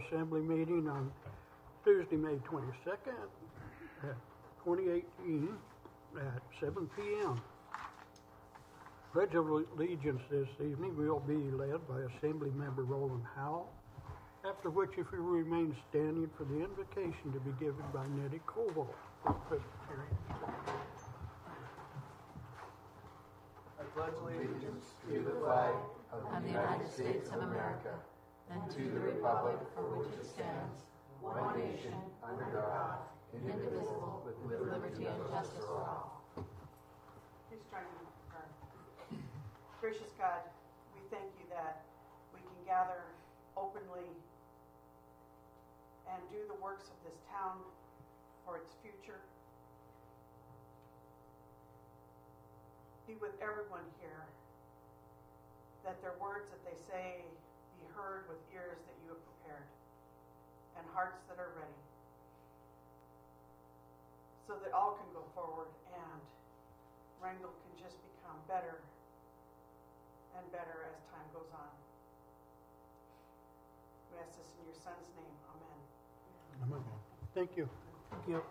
Assembly meeting on Tuesday, May 22nd, 2018 at 7 p.m. Pledge of Allegiance this evening will be led by Assembly Member Roland Howell, after which if you remain standing for the invocation to be given by Nettie Koval for Presbyterian. I pledge allegiance to the flag of the United States of America and to the republic for which it stands, one nation, under God, indivisible, with liberty and justice for all. Please join me in prayer. Gracious God, we thank you that we can gather openly and do the works of this town for its future. Be with everyone here, that their words that they say be heard with ears that you have prepared and hearts that are ready, so that all can go forward and Wrangell can just become better and better as time goes on. We ask this in your son's name. Amen. Amen. Thank you. Thank you.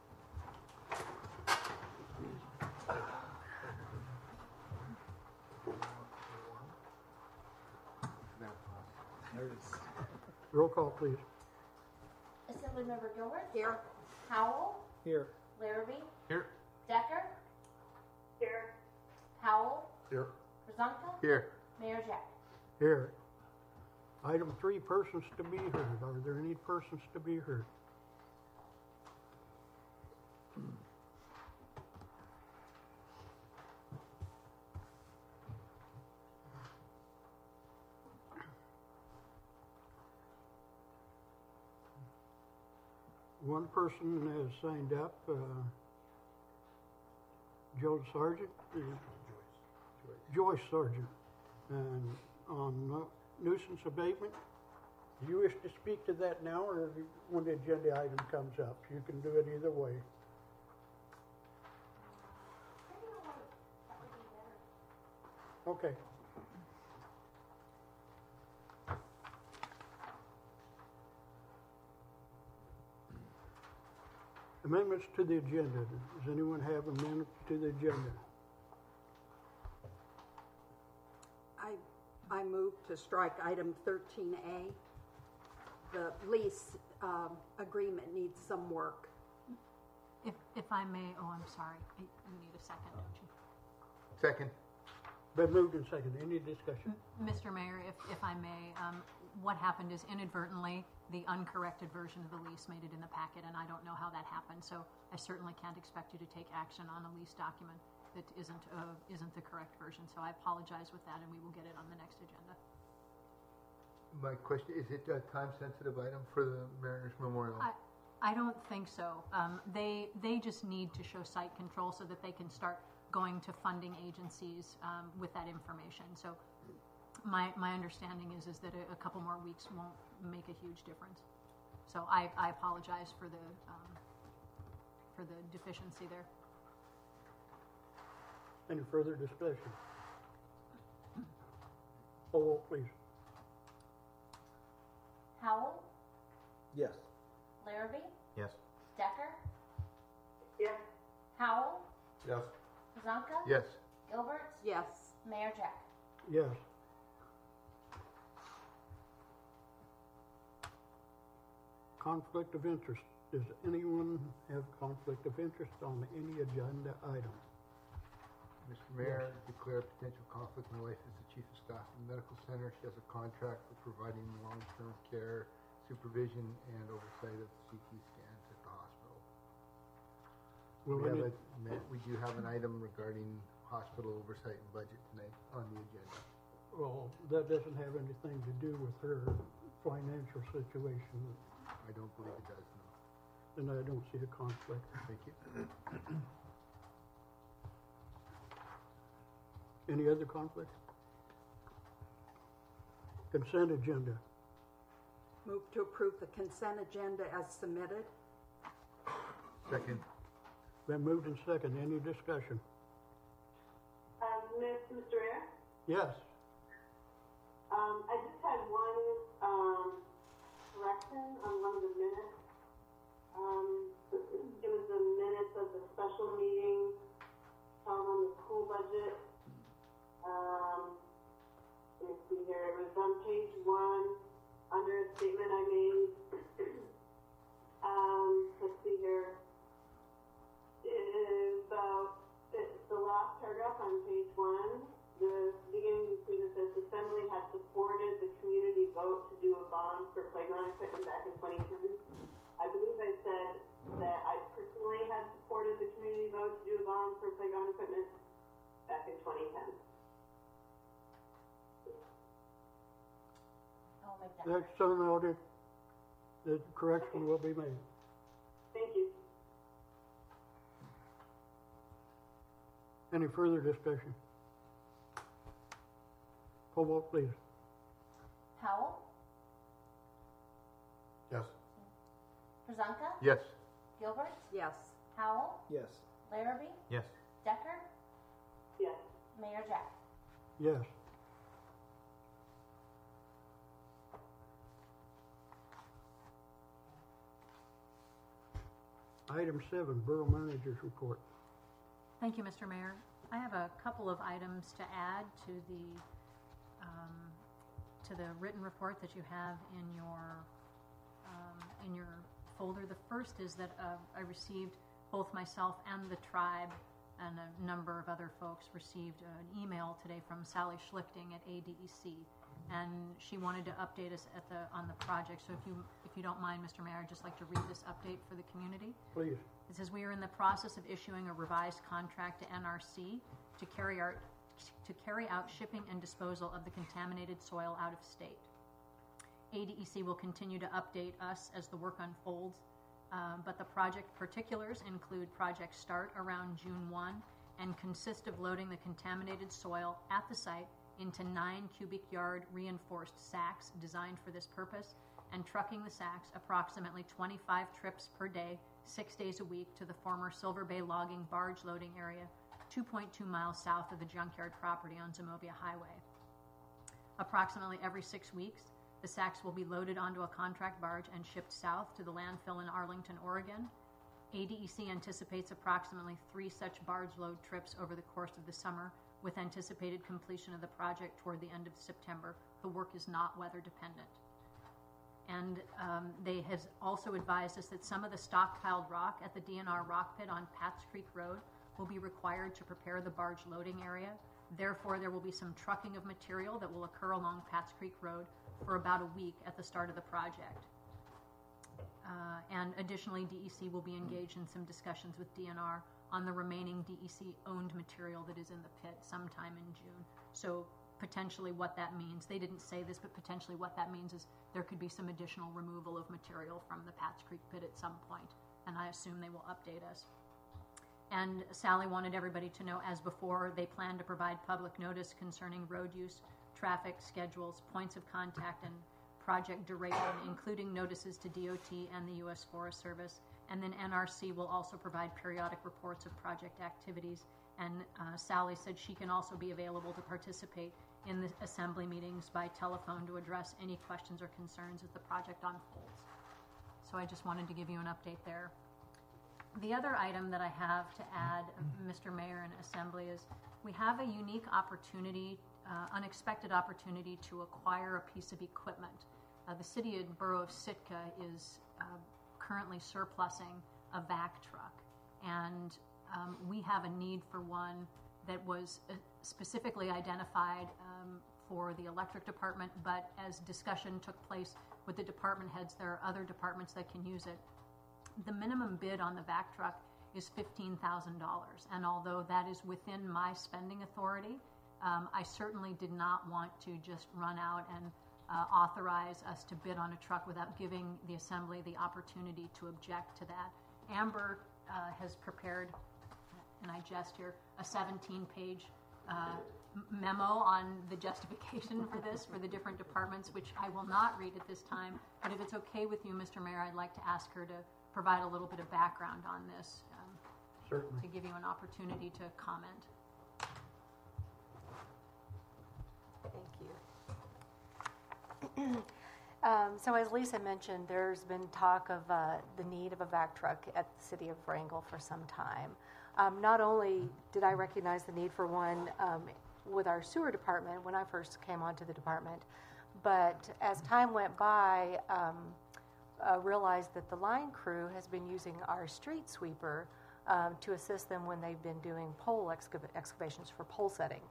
Roll call, please. Assemblymember Gilbert? Here. Howell? Here. Larrabee? Here. Decker? Here. Howell? Here. Brzonka? Here. Mayor Jack? Here. Item 3, persons to be heard. Are there any persons to be heard? One person has signed up, Joe Sargent, Joyce Sargent, and on nuisance abatement. Do you wish to speak to that now or when the agenda item comes up? You can do it either way. Okay. Amendments to the agenda. Does anyone have amendments to the agenda? I move to strike item 13A. The lease agreement needs some work. If I may, I'm sorry. You need a second, don't you? Second. Been moved and seconded. Any discussion? Mr. Mayor, if I may, what happened is inadvertently the uncorrected version of the lease made it in the packet, and I don't know how that happened, so I certainly can't expect you to take action on a lease document that isn't the correct version. So I apologize with that, and we will get it on the next agenda. My question, is it a time-sensitive item for the Mariners Memorial? I don't think so. They just need to show site control so that they can start going to funding agencies with that information. So my understanding is that a couple more weeks won't make a huge difference. So I apologize for the deficiency there. Any further discussion? Poll, please. Howell? Yes. Larrabee? Yes. Decker? Yes. Howell? Yes. Brzonka? Yes. Gilbert? Yes. Mayor Jack? Yes. Conflict of interest. Does anyone have conflict of interest on any agenda item? Mr. Mayor, declare potential conflict. My wife is the chief of staff of the medical center. She has a contract for providing long-term care, supervision, and oversight of CT scans at the hospital. We do have an item regarding hospital oversight and budget tonight on the agenda. Well, that doesn't have anything to do with her financial situation, I don't believe it does, no. and I don't see a conflict. Thank you. Any other conflicts? Consent agenda. Move to approve the consent agenda as submitted. Second. Been moved and second. Any discussion? Mr. Mayor? Yes. I just had one correction question on one of the minutes. It was the minutes of the special meeting held on the school budget. Let me see here, it was on page 1, under a statement I made. Let's see here. It is about, it's the last paragraph on page 1. The beginning, you see that this assembly had supported the community vote to do a bond for playground equipment back in 2010. I believe I said that I personally had supported the community vote to do a bond for playground equipment back in 2010. I'll make that. That's so noted. The correction will be made. Thank you. Any further discussion? Poll vote, please. Howell, Yes. Brzonka, Yes. Gilbert, Yes. Howell, Yes. Larrabee, Yes. Decker, Yes. Mayor Jack. Yes. Item 7, Borough Manager's Report. Thank you, Mr. Mayor. I have a couple of items to add to the written report that you have in your folder. The first is that I received, both myself and the tribe and a number of other folks received an email today from Sally Schlichting at ADEC, and she wanted to update us on the project. So if you don't mind, Mr. Mayor, I'd just like to read this update for the community. Please. It says, we are in the process of issuing a revised contract to NRC to carry out shipping and disposal of the contaminated soil out of state. ADEC will continue to update us as the work unfolds, but the project particulars include project start around June 1 and consist of loading the contaminated soil at the site into 9 cubic yard reinforced sacks designed for this purpose, and trucking the sacks approximately 25 trips per day, 6 days a week, to the former Silver Bay logging barge loading area, 2.2 miles south of the junkyard property on Zimovia Highway. Approximately every 6 weeks, the sacks will be loaded onto a contract barge and shipped south to the landfill in Arlington, Oregon. ADEC anticipates approximately 3 such barge load trips over the course of the summer, with anticipated completion of the project toward the end of September. The work is not weather dependent. And they have also advised us that some of the stockpiled rock at the DNR rock pit on Pat's Creek Road will be required to prepare the barge loading area. Therefore, there will be some trucking of material that will occur along Pat's Creek Road for about a week at the start of the project. And additionally, DEC will be engaged in some discussions with DNR on the remaining DEC-owned material that is in the pit sometime in June. So potentially what that means, they didn't say this, but potentially what that means is there could be some additional removal of material from the Pat's Creek pit at some point, and I assume they will update us. And Sally wanted everybody to know, as before, they plan to provide public notice concerning road use, traffic schedules, points of contact, and project duration, including notices to DOT and the U.S. Forest Service. And then NRC will also provide periodic reports of project activities. And Sally said she can also be available to participate in the assembly meetings by telephone to address any questions or concerns as the project unfolds. So I just wanted to give you an update there. The other item that I have to add, Mr. Mayor and Assembly, is we have a unique opportunity, unexpected opportunity to acquire a piece of equipment. The city and borough of Sitka is currently surplusing a vac truck, and we have a need for one that was specifically identified for the electric department, but as discussion took place with the department heads, there are other departments that can use it. The minimum bid on the vac truck is $15,000, and although that is within my spending authority, I certainly did not want to just run out and authorize us to bid on a truck without giving the Assembly the opportunity to object to that. Amber has prepared, and I jest here, a 17-page memo on the justification for this for the different departments, which I will not read at this time, but if it's okay with you, Mr. Mayor, I'd like to ask her to provide a little bit of background on this Certainly. to give you an opportunity to comment. Thank you. So as Lisa mentioned, there's been talk of the need of a vac truck at the city of Wrangell for some time. Not only did I recognize the need for one with our sewer department when I first came onto the department, but as time went by, realized that the line crew has been using our street sweeper to assist them when they've been doing pole excavations for pole setting.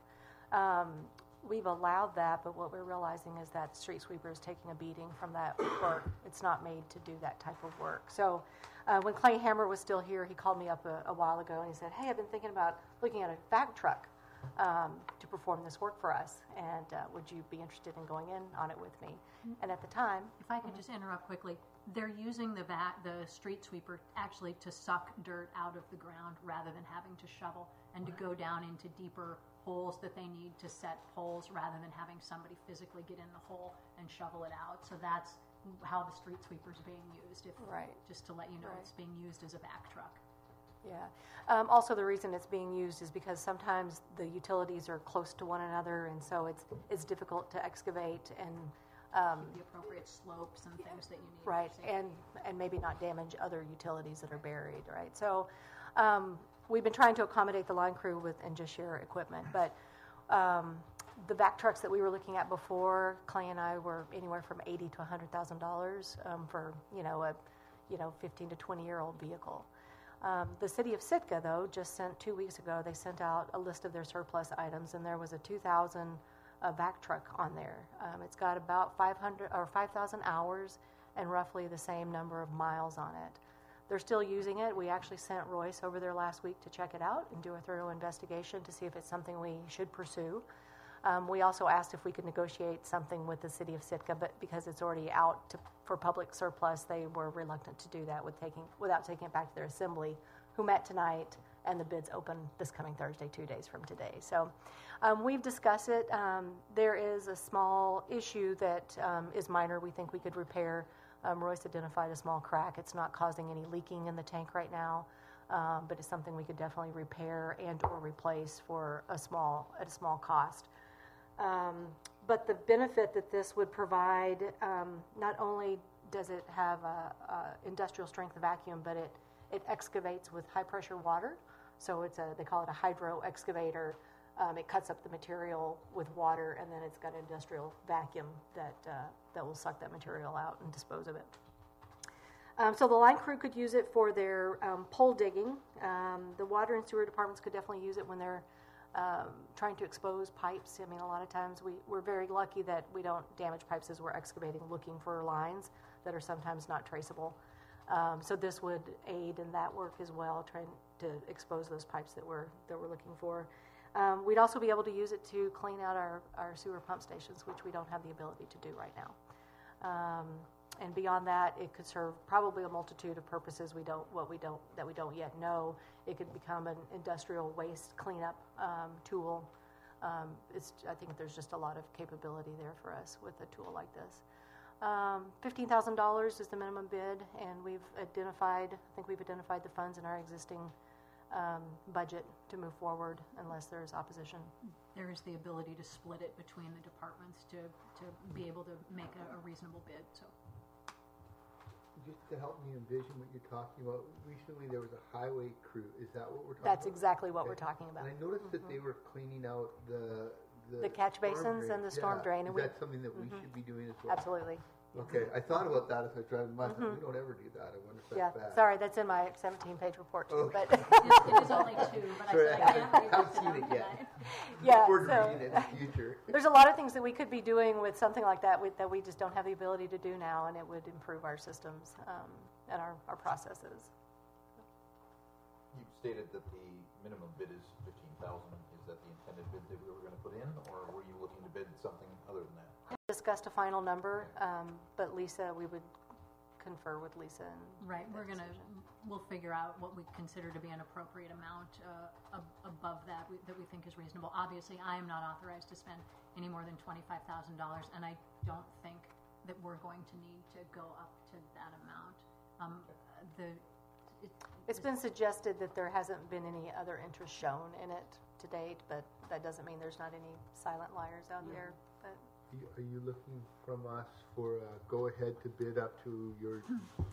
We've allowed that, but what we're realizing is that street sweeper is taking a beating from that work. It's not made to do that type of work. So when Clay Hammer was still here, he called me up a while ago and he said, hey, I've been thinking about looking at a vac truck to perform this work for us, and would you be interested in going in on it with me? And at the time... If I could just interrupt quickly, they're using the street sweeper actually to suck dirt out of the ground rather than having to shovel and to go down into deeper holes that they need to set poles rather than having somebody physically get in the hole and shovel it out. So that's how the street sweeper is being used. Right. Just to let you know, Right. It's being used as a back truck. Yeah. Also, the reason it's being used is because sometimes the utilities are close to one another, and so it's difficult to excavate and The appropriate slopes and things that you need. right, for safety. and maybe not damage other utilities that are buried, right? So we've been trying to accommodate the line crew and just share equipment, but the back trucks that we were looking at before, Clay and I, were anywhere from $80,000 to $100,000 for a 15 to 20-year-old vehicle. The city of Sitka, though, just sent 2 weeks ago, they sent out a list of their surplus items, and there was a 2000 vac truck on there. It's got about 5,000 hours and roughly the same number of miles on it. They're still using it. We actually sent Royce over there last week to check it out and do a thorough investigation to see if it's something we should pursue. We also asked if we could negotiate something with the city of Sitka, but because it's already out for public surplus, they were reluctant to do that without taking it back to their assembly, who met tonight, and the bids open this coming Thursday, 2 days from today. So we've discussed it. There is a small issue that is minor we think we could repair. Royce identified a small crack. It's not causing any leaking in the tank right now, but it's something we could definitely repair and or replace at a small cost. But the benefit that this would provide, not only does it have a industrial strength vacuum, but it excavates with high pressure water. So they call it a hydro excavator. It cuts up the material with water, and then it's got an industrial vacuum that will suck that material out and dispose of it. So the line crew could use it for their pole digging. The water and sewer departments could definitely use it when they're trying to expose pipes. I mean, a lot of times we're very lucky that we don't damage pipes as we're excavating, looking for lines that are sometimes not traceable. So this would aid in that work as well, trying to expose those pipes that we're looking for. We'd also be able to use it to clean out our sewer pump stations, which we don't have the ability to do right now. And beyond that, it could serve probably a multitude of purposes that we don't yet know. It could become an industrial waste cleanup tool. I think there's just a lot of capability there for us with a tool like this. $15,000 is the minimum bid, and we've identified the funds in our existing budget to move forward unless there's opposition. There is the ability to split it between the departments to be able to make a reasonable bid. So, just to help me envision what you're talking about, recently there was a highway crew. Is that what we're talking That's about? exactly what we're talking about. And I noticed that they were cleaning out the catch storm basins drain. and the storm drain. Is And that something that we should be doing as well? Absolutely. Okay, I thought about that as I was driving by. We don't ever do that. I wonder if Yeah, that's bad. sorry, that's in my 17-page report too. Okay. But it is only 2, but I Sorry, said I I can't read haven't it seen out it yet. tonight. yeah, Forward so reading it in the future. there's a lot of things that we could be doing with something like that that we just don't have the ability to do now, and it would improve our systems and our processes. You stated that the minimum bid is $15,000. Is that the intended bid that we were going to put in, or were you looking to bid something other than that? Discussed a final number, but Lisa, we would confer with Lisa. Right, we'll figure out what we consider to be an appropriate amount above that we think is reasonable. Obviously, I am not authorized to spend any more than $25,000, and I don't think that we're going to need to go up to that amount. It's been suggested that there hasn't been any other interest shown in it to date, but that doesn't mean there's not any silent liars out there. But Are you looking from us for a go-ahead to bid up to your,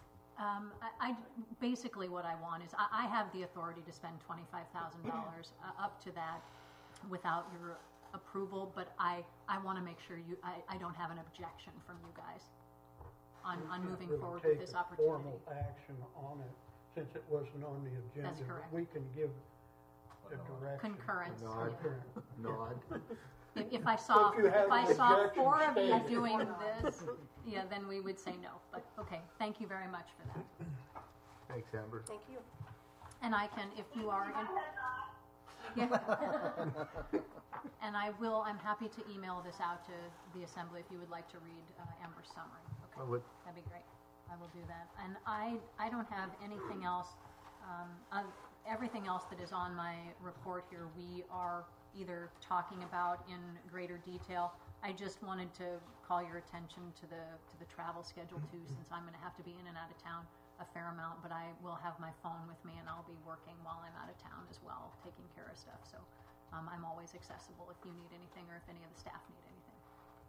Basically what I want is, I have the authority to spend $25,000 up to that without your approval, but I want to make sure I don't have an objection from you guys on moving Really forward with this take opportunity. Formal action on it, since it wasn't on the agenda. That's correct. We can give the direction. Concurrence. nod, yeah. nod? If I saw, If you have if I an saw objection, 4 of you state it. doing this, yeah, then we would say no. But, okay, thank you very much for that. Thanks, Amber. Thank you. And I can, if you are, yeah. And I'm happy to email this out to the assembly if you would like to read Amber's summary. I Okay, would. that'd be great. I will do that. And I don't have anything else. Everything else that is on my report here, we are either talking about in greater detail. I just wanted to call your attention to the travel schedule too, since I'm going to have to be in and out of town a fair amount, but I will have my phone with me and I'll be working while I'm out of town as well, taking care of stuff. So I'm always accessible if you need anything or if any of the staff need anything.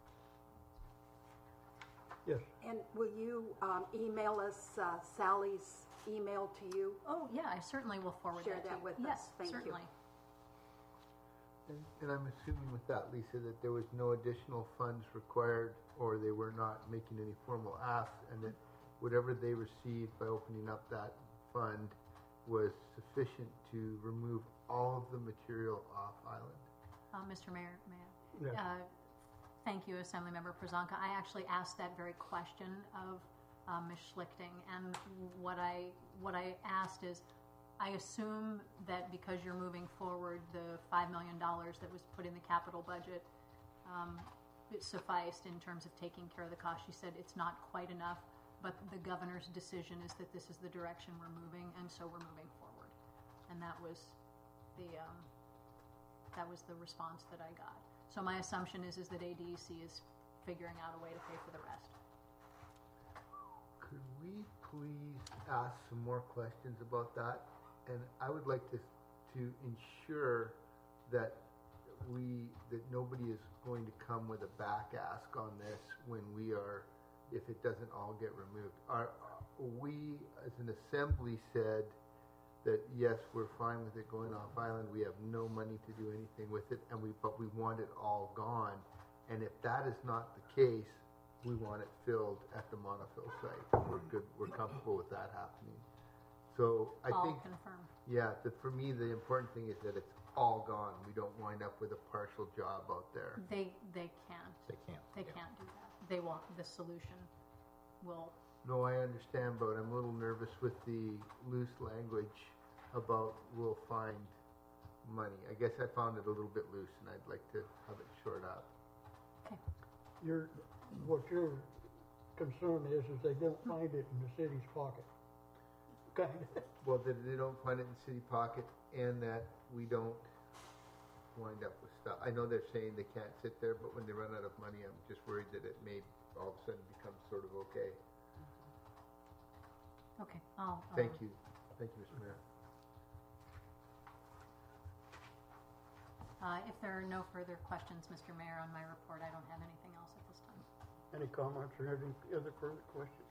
Yes. And will you email us Sally's email to you? Oh, yeah, I certainly will forward Share that to that you. with Yes, us. Thank you. certainly. And I'm assuming with that, Lisa, that there was no additional funds required, or they were not making any formal asks, and that whatever they received by opening up that fund was sufficient to remove all of the material off island. Mr. Mayor, may I? Yeah. Thank you, Assemblymember Przonka. I actually asked that very question of Ms. Schlichting, and what I asked is, I assume that because you're moving forward, the $5 million that was put in the capital budget, it sufficed in terms of taking care of the cost. She said it's not quite enough, but the governor's decision is that this is the direction we're moving, and so we're moving forward. And that was the response that I got. So my assumption is that ADEC is figuring out a way to pay for the rest. Could we please ask some more questions about that? And I would like to ensure that nobody is going to come with a back ask on this when if it doesn't all get removed. We, as an assembly, said that yes, we're fine with it going off island. We have no money to do anything with it, but we want it all gone. And if that is not the case, we want it filled at the Montefiore site. We're good. We're comfortable with that happening. So I All think, confirmed. yeah, for me the important thing is that it's all gone. We don't wind up with a partial job out there. They can't. They can't. They yeah. can't do that. They will. The solution will. No, I understand, but I'm a little nervous with the loose language about we'll find money. I guess I found it a little bit loose, and I'd like to have it shored up. Okay. What your concern is they don't find it in the city's pocket. Kind of. Well, that they don't find it in the city pocket, and that we don't wind up with stuff. I know they're saying they can't sit there, but when they run out of money, I'm just worried that it may all of a sudden become sort of okay. Okay. Thank you. Thank you, Mr. Mayor. If there are no further questions, Mr. Mayor, on my report, I don't have anything else at this time. Any comments or any other further questions?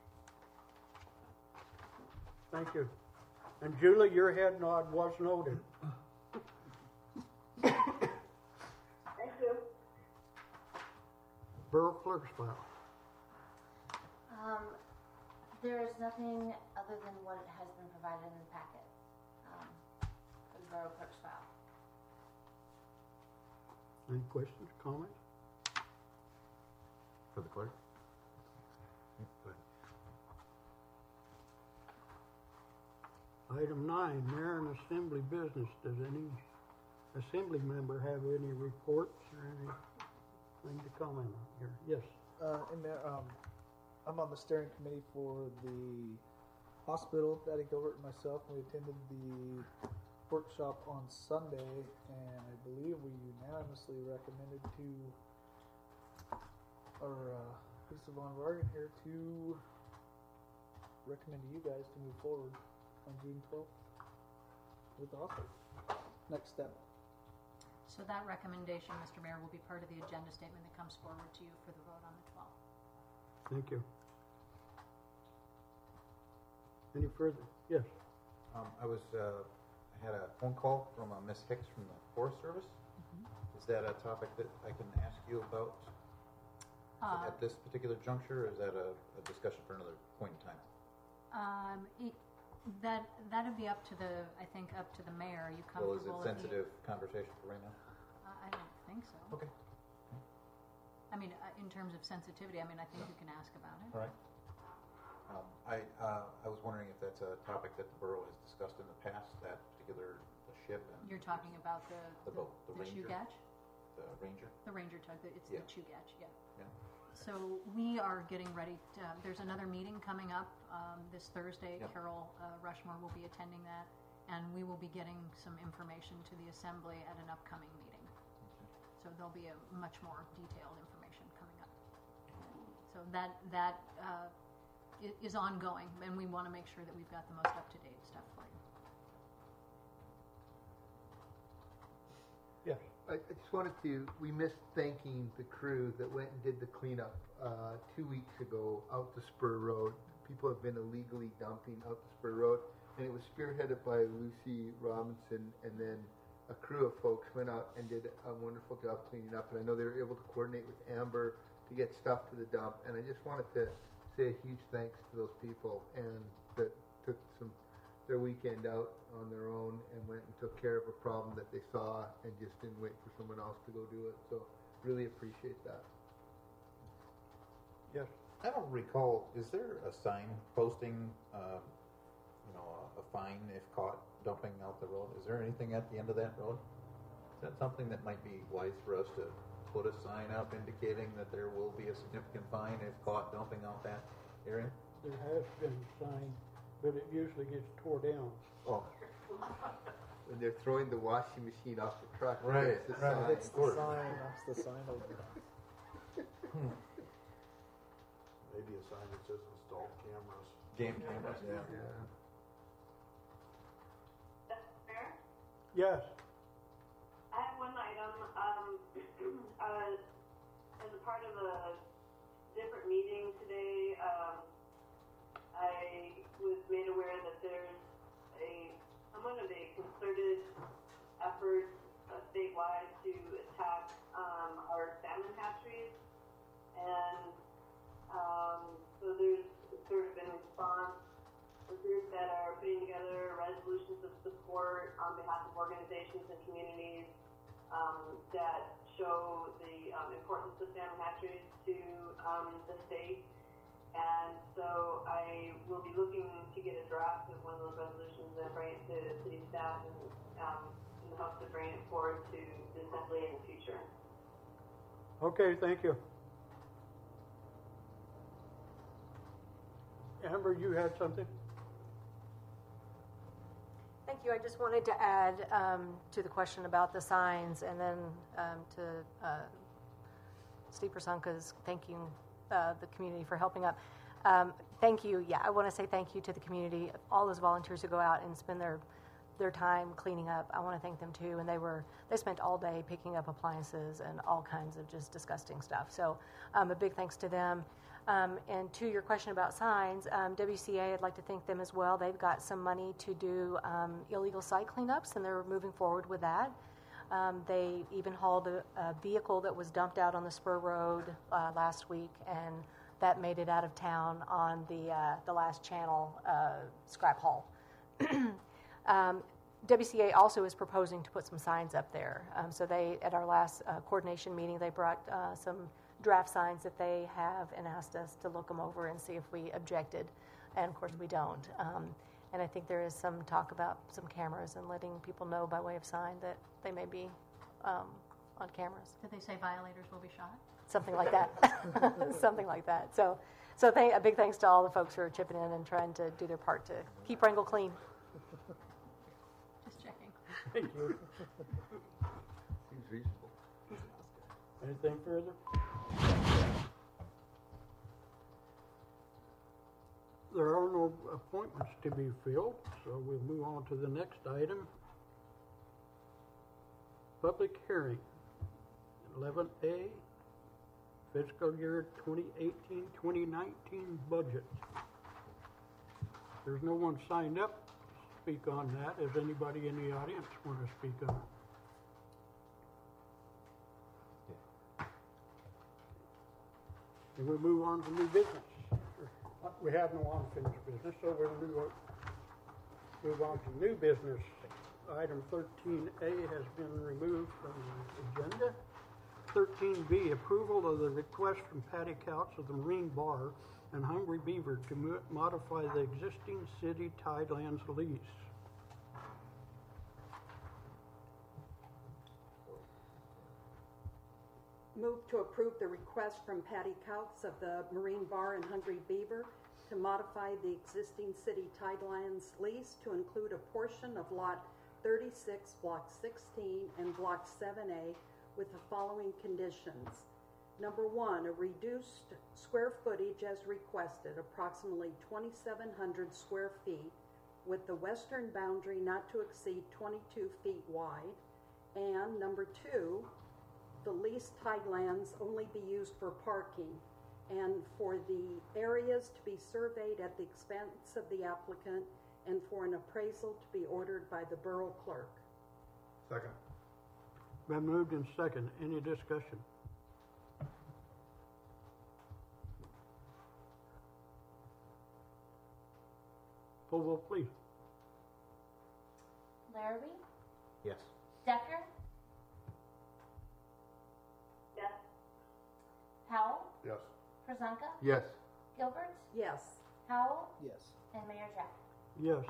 Thank you. And Julie, your head nod was noted. Thank you. Borough Clerk's file. There is nothing other than what has been provided in the packet for the Borough Clerk's file. Any questions, comments? For the clerk? Item 9, Mayor and Assembly business. Does any Assembly member have any reports or anything to comment on here? Yes. And Mayor, I'm on the steering committee for the hospital. Patty Gilbert and myself, we attended the workshop on Sunday, and I believe we unanimously recommended to Lisa Von Vargen here to recommend to you guys to move forward on June 12th with the hospital. Next step. So that recommendation, Mr. Mayor, will be part of the agenda statement that comes forward to you for the vote on the 12th. Thank you. Any further? Yes. I had a phone call from Miss Hicks from the Forest Service. Is that a topic that I can ask you about at this particular juncture, or is that a discussion for another point in time? That'd be up to the mayor. Are you Well, comfortable? is it sensitive conversation for right now? I don't think so. Okay. I mean, in terms of sensitivity, I think you can ask about it. All right. I was wondering if that's a topic that the borough has discussed in the past, that particular ship. And You're talking about the boat, the Ranger. Chugach? The Ranger. The Ranger tug. It's Yeah. the Chugach, yeah. Yeah. So we are getting ready. There's another meeting coming up this Thursday. Yep. Carol Rushmore will be attending that, and we will be getting some information to the assembly at an upcoming meeting. So there'll be a much more detailed information coming up. So that is ongoing, and we want to make sure that we've got the most up-to-date stuff for you. Yes. I just wanted to, we missed thanking the crew that went and did the cleanup 2 weeks ago out the Spur Road. People have been illegally dumping out the Spur Road, and it was spearheaded by Lucy Robinson, and then a crew of folks went out and did a wonderful job cleaning up, and I know they were able to coordinate with Amber to get stuff to the dump, and I just wanted to say a huge thanks to those people and that took their weekend out on their own and went and took care of a problem that they saw and just didn't wait for someone else to go do it. So really appreciate that. Yes. I don't recall, is there a sign posting, a fine if caught dumping out the road? Is there anything at the end of that road? Is that something that might be wise for us to put a sign up indicating that there will be a significant fine if caught dumping out that area? There has been a sign, but it usually gets tore down. Oh, When they're throwing the washing machine off the truck, Right, it's the right. sign. It's the sign. That's the sign over there. Maybe a sign that says installed cameras. game cameras, yeah. Yeah. Mayor? Yes. I have one item. As a part of a different meeting today, I was made aware that there's somewhat of a concerted effort statewide to attack our salmon hatcheries, and so there's sort of in response a group that are putting together resolutions of support on behalf of organizations and communities that show the importance of salmon hatcheries to the state. And so I will be looking to get a draft of one of those resolutions and bring it to city staff and in the hopes of bringing it forward to the assembly in the future. Okay, thank you. Amber, you had something? Thank you. I just wanted to add to the question about the signs, and then to Steve Persunka's thanking the community for helping up. Thank you. Yeah, I want to say thank you to the community, all those volunteers who go out and spend their time cleaning up. I want to thank them too. And they spent all day picking up appliances and all kinds of just disgusting stuff. So a big thanks to them. And to your question about signs, WCA, I'd like to thank them as well. They've got some money to do illegal site cleanups, and they're moving forward with that. They even hauled a vehicle that was dumped out on the Spur Road last week, and that made it out of town on the last channel scrap haul. WCA also is proposing to put some signs up there. So they, at our last coordination meeting, they brought some draft signs that they have and asked us to look them over and see if we objected. And of course we don't. And I think there is some talk about some cameras and letting people know by way of sign that they may be on cameras. Did they say violators will be shot? Something like that. Something like that. So a big thanks to all the folks who are chipping in and trying to do their part to keep Wrangell clean. Just checking. Thank you. Seems reasonable. Anything further? There are no appointments to be filled, so we'll move on to the next item. Public hearing, 11A, fiscal year 2018-2019 budget. There's no one signed up to speak on that. Does anybody in the audience want to speak on it? And we move on to new business. We have no unfinished business, so we'll move on to new business. Item 13A has been removed from the agenda. 13B, approval of the request from Patty Couch of the Marine Bar and Hungry Beaver to modify the existing city Tidelands lease. Move to approve the request from Patty Couts of the Marine Bar and Hungry Beaver to modify the existing city Tidelands lease to include a portion of Lot 36, Block 16, and Block 7A with the following conditions. Number 1, a reduced square footage as requested, approximately 2,700 square feet, with the western boundary not to exceed 22 feet wide. And number 2, the leased Tidelands only be used for parking, and for the areas to be surveyed at the expense of the applicant, and for an appraisal to be ordered by the borough clerk. Second. Been moved and second. Any discussion? Poll vote, please. Larrabee, Yes. Decker, Yes. Howell, Yes. Frazanka, Yes. Gilbert, Yes. Howell, Yes. and Mayor Jack. Yes.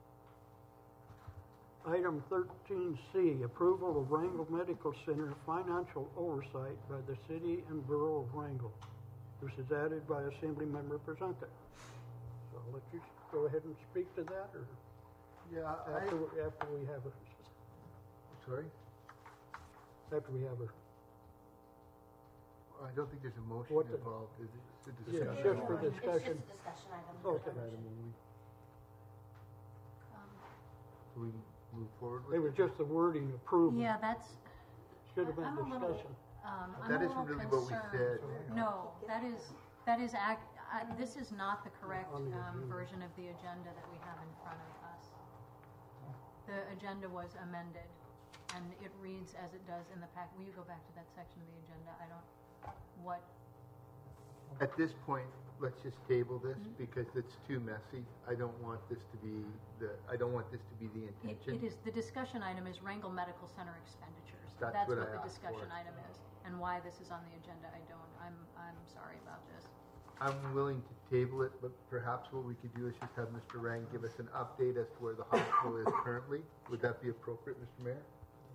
Item 13C, approval of Wrangell Medical Center financial oversight by the city and borough of Wrangell. This is added by Assemblymember Frazanka. So I'll let you go ahead and speak to that, or Yeah, after we have a, sorry? after we have a, I don't think there's a motion What the- involved. Is it? It's a Yeah, discussion. just for It's discussion. just a discussion item. Okay. Item only. Can we move forward with It was just the wording approval. Yeah, that's, Should have I'm been a little, discussion. I'm That a isn't little really what we concerned. said. No, this is not the correct version of the agenda that we have in front of us. The agenda was amended, and it reads as it does in the pack. Will you go back to that section of the agenda? At this point, let's just table this because it's too messy. I don't want this to be the intention. It is, the discussion item is Wrangell Medical Center expenditures. That's what I the asked discussion for. item is, and why this is on the agenda, I'm sorry about this. I'm willing to table it, but perhaps what we could do is just have Mr. Rang give us an update as to where the hospital is currently. Would that be appropriate, Mr. Mayor?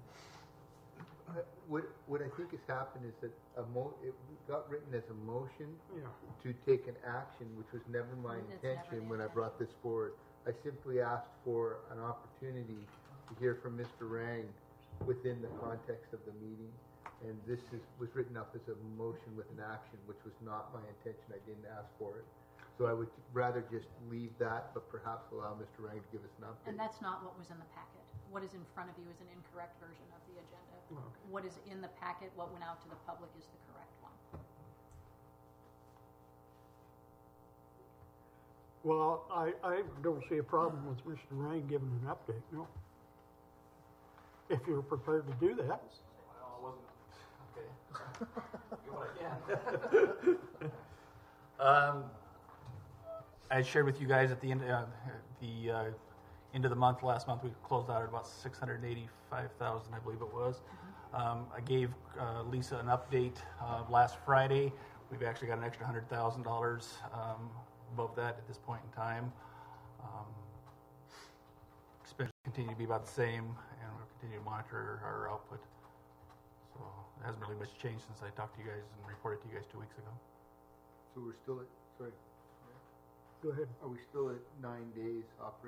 What I think has happened is that it got written as a motion Yeah. to take an action, which was never my It's never intention the when I brought this forward. I simply asked for an opportunity to hear from Mr. Rang within the context of the meeting, and this was written up as a motion with an action, which was not my intention. I didn't ask for it. So I would rather just leave that, but perhaps allow Mr. Rang to give us an update. And that's not what was in the packet. What is in front of you is an incorrect version of the agenda. Okay. What is in the packet, what went out to the public, is the correct one. Well, I don't see a problem with Mr. Rain giving an update, no. If you're prepared to do that. Well, I wasn't, okay. Do what I can. I shared with you guys at the end of the month, last month, we closed out at about $685,000, I believe it was. I gave Lisa an update last Friday. We've actually got an extra $100,000 above that at this point in time. Expenses continue to be about the same, and we'll continue to monitor our output. So it hasn't really much changed since I talked to you guys and reported to you guys 2 weeks ago. So we're still at, sorry, Go ahead. are we still at 9 days operating?